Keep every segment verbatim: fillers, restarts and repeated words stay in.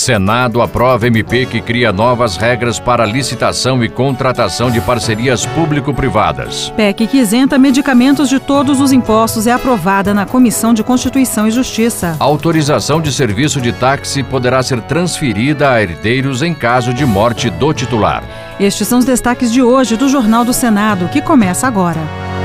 Senado aprova M P que cria novas regras para licitação e contratação de parcerias público-privadas. P E C que isenta medicamentos de todos os impostos é aprovada na Comissão de Constituição e Justiça. A autorização de serviço de táxi poderá ser transferida a herdeiros em caso de morte do titular. Estes são os destaques de hoje do Jornal do Senado, que começa agora.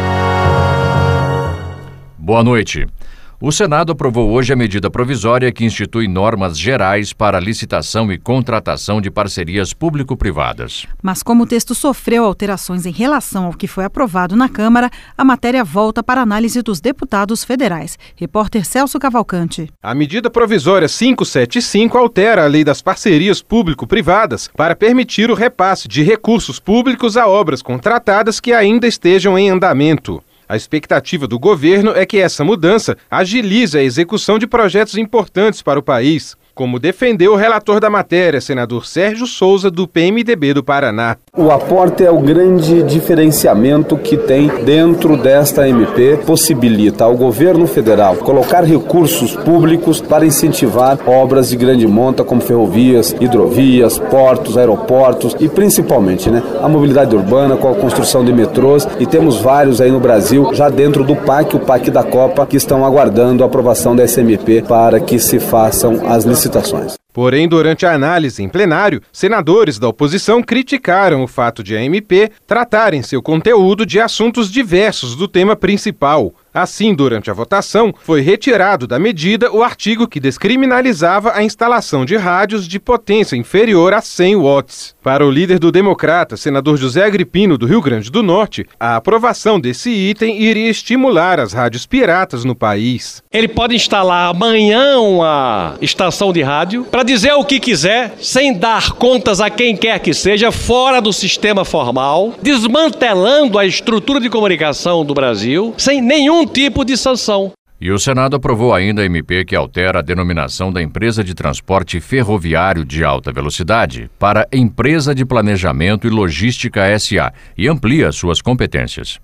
Boa noite. O Senado aprovou hoje a medida provisória que institui normas gerais para licitação e contratação de parcerias público-privadas. Mas como o texto sofreu alterações em relação ao que foi aprovado na Câmara, a matéria volta para análise dos deputados federais. Repórter Celso Cavalcante. A medida provisória quinhentos e setenta e cinco altera a lei das parcerias público-privadas para permitir o repasse de recursos públicos a obras contratadas que ainda estejam em andamento. A expectativa do governo é que essa mudança agilize a execução de projetos importantes para o país, como defendeu o relator da matéria, senador Sérgio Souza, do P M D B do Paraná. O aporte é o grande diferenciamento que tem dentro desta M P, possibilita ao governo federal colocar recursos públicos para incentivar obras de grande monta, como ferrovias, hidrovias, portos, aeroportos e principalmente né, a mobilidade urbana com a construção de metrôs, e temos vários aí no Brasil, já dentro do P A C, o P A C da Copa, que estão aguardando a aprovação dessa M P para que se façam as licitações. Porém, durante a análise em plenário, senadores da oposição criticaram o fato de a M P tratar em seu conteúdo de assuntos diversos do tema principal. Assim, durante a votação, foi retirado da medida o artigo que descriminalizava a instalação de rádios de potência inferior a cem watts. Para o líder do Democrata, senador José Agripino, do Rio Grande do Norte, a aprovação desse item iria estimular as rádios piratas no país. Ele pode instalar amanhã uma estação de rádio para dizer o que quiser, sem dar contas a quem quer que seja, fora do sistema formal, desmantelando a estrutura de comunicação do Brasil, sem nenhum tipo de sanção. E o Senado aprovou ainda a M P que altera a denominação da empresa de transporte ferroviário de alta velocidade para Empresa de Planejamento e Logística S A e amplia suas competências.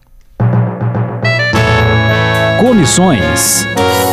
Comissões.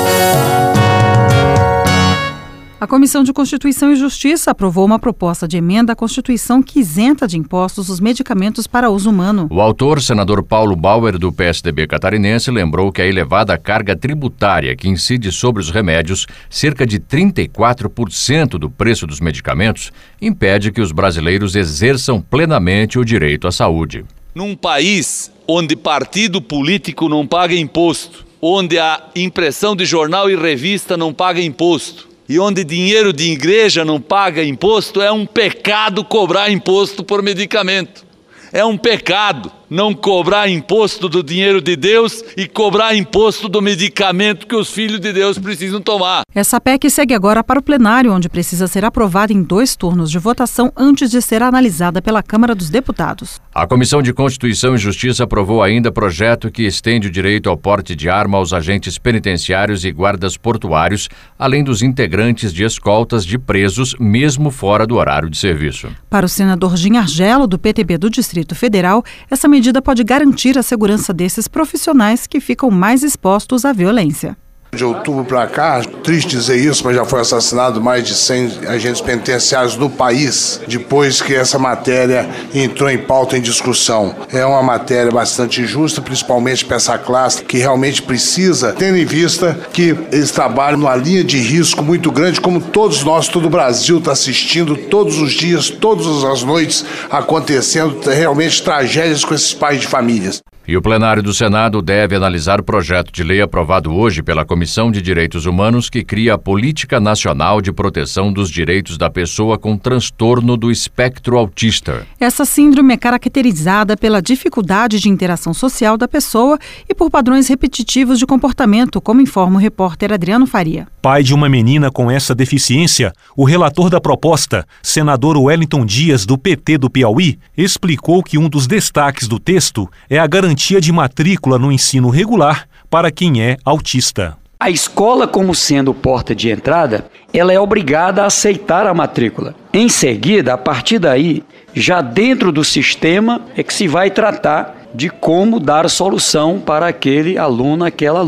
A Comissão de Constituição e Justiça aprovou uma proposta de emenda à Constituição que isenta de impostos os medicamentos para uso humano. O autor, senador Paulo Bauer, do P S D B catarinense, lembrou que a elevada carga tributária que incide sobre os remédios, cerca de trinta e quatro por cento do preço dos medicamentos, impede que os brasileiros exerçam plenamente o direito à saúde. Num país onde partido político não paga imposto, onde a impressão de jornal e revista não paga imposto, e onde dinheiro de igreja não paga imposto, é um pecado cobrar imposto por medicamento. É um pecado não cobrar imposto do dinheiro de Deus e cobrar imposto do medicamento que os filhos de Deus precisam tomar. Essa P E C segue agora para o plenário, onde precisa ser aprovada em dois turnos de votação antes de ser analisada pela Câmara dos Deputados. A Comissão de Constituição e Justiça aprovou ainda projeto que estende o direito ao porte de arma aos agentes penitenciários e guardas portuários, além dos integrantes de escoltas de presos, mesmo fora do horário de serviço. Para o senador Gin Argelo, do P T B do Distrito Federal, essa medida pode garantir a segurança desses profissionais que ficam mais expostos à violência. De outubro para cá, triste dizer isso, mas já foi assassinado mais de cem agentes penitenciários do país, depois que essa matéria entrou em pauta em discussão. É uma matéria bastante injusta, principalmente para essa classe que realmente precisa, tendo em vista que eles trabalham numa linha de risco muito grande, como todos nós, todo o Brasil está assistindo todos os dias, todas as noites, acontecendo realmente tragédias com esses pais de famílias. E o plenário do Senado deve analisar o projeto de lei aprovado hoje pela Comissão de Direitos Humanos que cria a Política Nacional de Proteção dos Direitos da Pessoa com Transtorno do Espectro Autista. Essa síndrome é caracterizada pela dificuldade de interação social da pessoa e por padrões repetitivos de comportamento, como informa o repórter Adriano Faria. Pai de uma menina com essa deficiência, o relator da proposta, senador Wellington Dias, do P T do Piauí, explicou que um dos destaques do texto é a garantia de matrícula no ensino regular para quem é autista. A escola, como sendo porta de entrada, ela é obrigada a aceitar a matrícula. Em seguida, a partir daí, já dentro do sistema é que se vai tratar de como dar solução para aquele aluno, aquela aluna.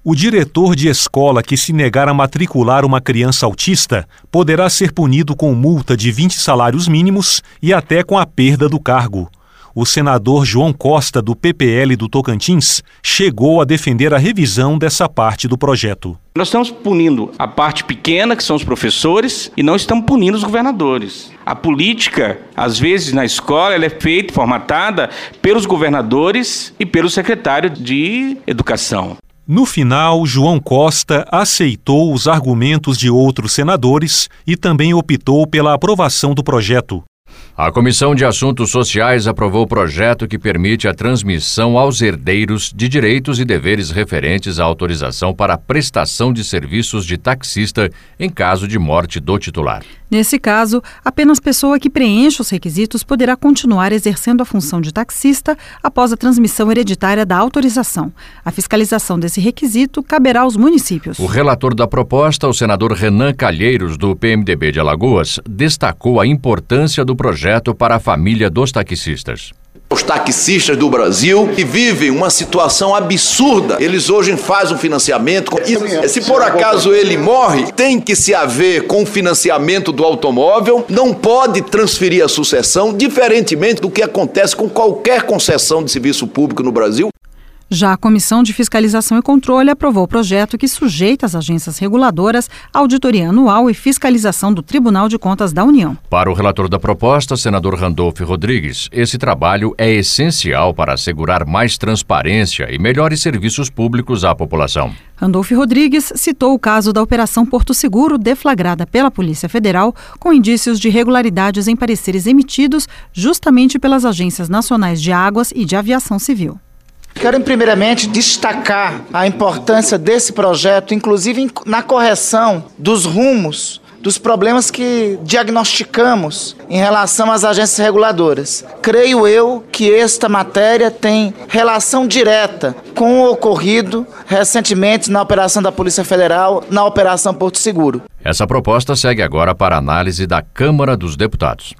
O diretor de escola que se negar a matricular uma criança autista poderá ser punido com multa de vinte salários mínimos e até com a perda do cargo. O senador João Costa, do P P L do Tocantins, chegou a defender a revisão dessa parte do projeto. Nós estamos punindo a parte pequena, que são os professores, e não estamos punindo os governadores. A política, às vezes, na escola, ela é feita, formatada pelos governadores e pelo secretário de Educação. No final, João Costa aceitou os argumentos de outros senadores e também optou pela aprovação do projeto. A Comissão de Assuntos Sociais aprovou o projeto que permite a transmissão aos herdeiros de direitos e deveres referentes à autorização para a prestação de serviços de taxista em caso de morte do titular. Nesse caso, apenas pessoa que preenche os requisitos poderá continuar exercendo a função de taxista após a transmissão hereditária da autorização. A fiscalização desse requisito caberá aos municípios. O relator da proposta, o senador Renan Calheiros, do P M D B de Alagoas, destacou a importância do projeto para a família dos taxistas. Os taxistas do Brasil que vivem uma situação absurda. Eles hoje fazem um financiamento e se por acaso ele morre, tem que se haver com o financiamento do automóvel, não pode transferir a sucessão, diferentemente do que acontece com qualquer concessão de serviço público no Brasil. Já a Comissão de Fiscalização e Controle aprovou o projeto que sujeita as agências reguladoras à auditoria anual e fiscalização do Tribunal de Contas da União. Para o relator da proposta, senador Randolfo Rodrigues, esse trabalho é essencial para assegurar mais transparência e melhores serviços públicos à população. Randolfo Rodrigues citou o caso da Operação Porto Seguro, deflagrada pela Polícia Federal, com indícios de irregularidades em pareceres emitidos justamente pelas agências nacionais de águas e de aviação civil. Quero, primeiramente, destacar a importância desse projeto, inclusive na correção dos rumos, dos problemas que diagnosticamos em relação às agências reguladoras. Creio eu que esta matéria tem relação direta com o ocorrido recentemente na operação da Polícia Federal, na Operação Porto Seguro. Essa proposta segue agora para análise da Câmara dos Deputados.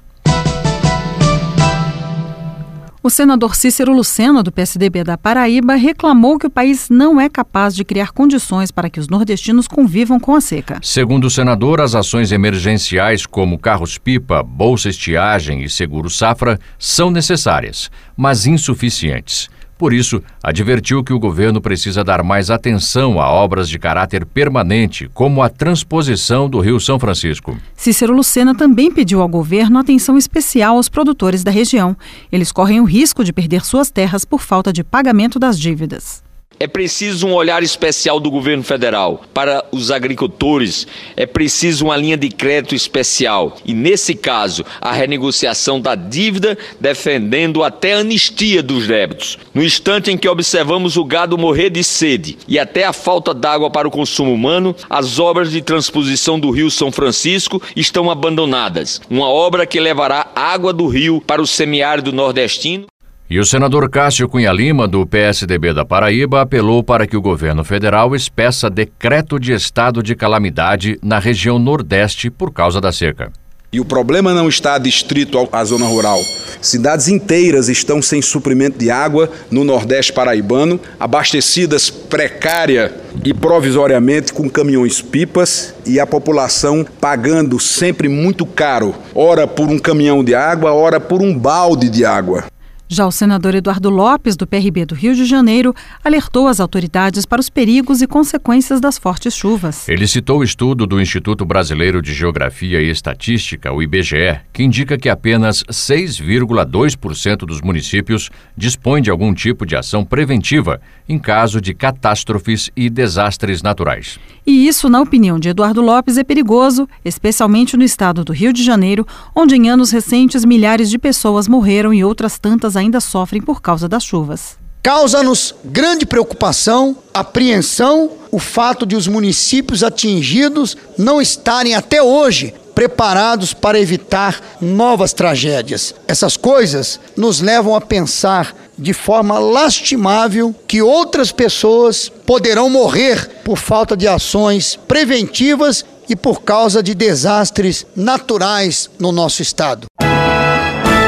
O senador Cícero Lucena, do P S D B da Paraíba, reclamou que o país não é capaz de criar condições para que os nordestinos convivam com a seca. Segundo o senador, as ações emergenciais como carros-pipa, bolsa estiagem e seguro safra são necessárias, mas insuficientes. Por isso, advertiu que o governo precisa dar mais atenção a obras de caráter permanente, como a transposição do Rio São Francisco. Cícero Lucena também pediu ao governo atenção especial aos produtores da região. Eles correm o risco de perder suas terras por falta de pagamento das dívidas. É preciso um olhar especial do governo federal para os agricultores, é preciso uma linha de crédito especial e, nesse caso, a renegociação da dívida, defendendo até a anistia dos débitos. No instante em que observamos o gado morrer de sede e até a falta d'água para o consumo humano, as obras de transposição do Rio São Francisco estão abandonadas. Uma obra que levará água do rio para o semiárido nordestino. E o senador Cássio Cunha Lima, do P S D B da Paraíba, apelou para que o governo federal espeça decreto de estado de calamidade na região Nordeste por causa da seca. E o problema não está adstrito à zona rural. Cidades inteiras estão sem suprimento de água no Nordeste paraibano, abastecidas precária e provisoriamente com caminhões-pipas e a população pagando sempre muito caro, ora por um caminhão de água, ora por um balde de água. Já o senador Eduardo Lopes, do P R B do Rio de Janeiro, alertou as autoridades para os perigos e consequências das fortes chuvas. Ele citou o estudo do Instituto Brasileiro de Geografia e Estatística, o I B G E, que indica que apenas seis vírgula dois por cento dos municípios dispõem de algum tipo de ação preventiva em caso de catástrofes e desastres naturais. E isso, na opinião de Eduardo Lopes, é perigoso, especialmente no estado do Rio de Janeiro, onde em anos recentes milhares de pessoas morreram e outras tantas ainda sofrem por causa das chuvas. Causa-nos grande preocupação, apreensão, o fato de os municípios atingidos não estarem até hoje preparados para evitar novas tragédias. Essas coisas nos levam a pensar de forma lastimável que outras pessoas poderão morrer por falta de ações preventivas e por causa de desastres naturais no nosso estado.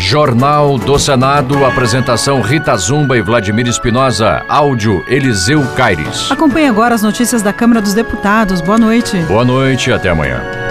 Jornal do Senado, apresentação Rita Zumba e Vladimir Espinosa, áudio Eliseu Caires. Acompanhe agora as notícias da Câmara dos Deputados. Boa noite. Boa noite, até amanhã.